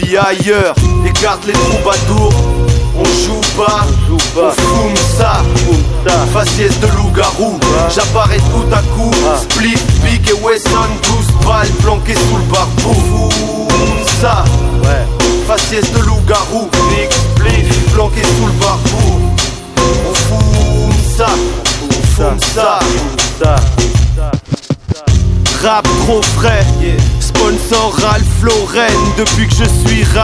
Ailleurs, écarte les troubadours. On joue pas, on fume ça. Faciès de loup-garou, j'apparais tout à coup. Split, Big et Wesson, 12 balles planquées sous le barbeau. Fume ça, faciès de loup-garou. Big, split, planqué sous le barbeau. On fume ça, on fume ça. Rap trop frais, sponsor Ralph Lauren. Depuis que je suis rap